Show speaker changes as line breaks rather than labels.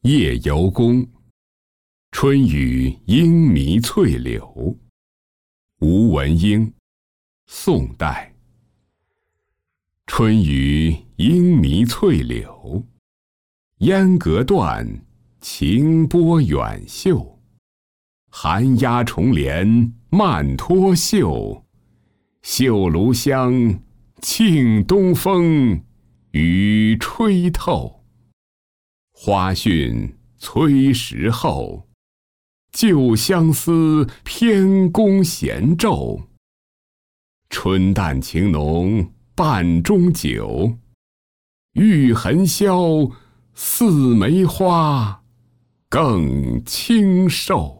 夜游宫，春雨英迷翠柳。吴文英，宋代。春雨英迷翠柳，烟阁断，晴波远秀。寒鸦重帘漫脱袖，绣炉香，庆东风，雨吹透。花讯催时后，旧相思偏宫闲骤。春淡情浓半中酒，玉痕消，似梅花更清瘦。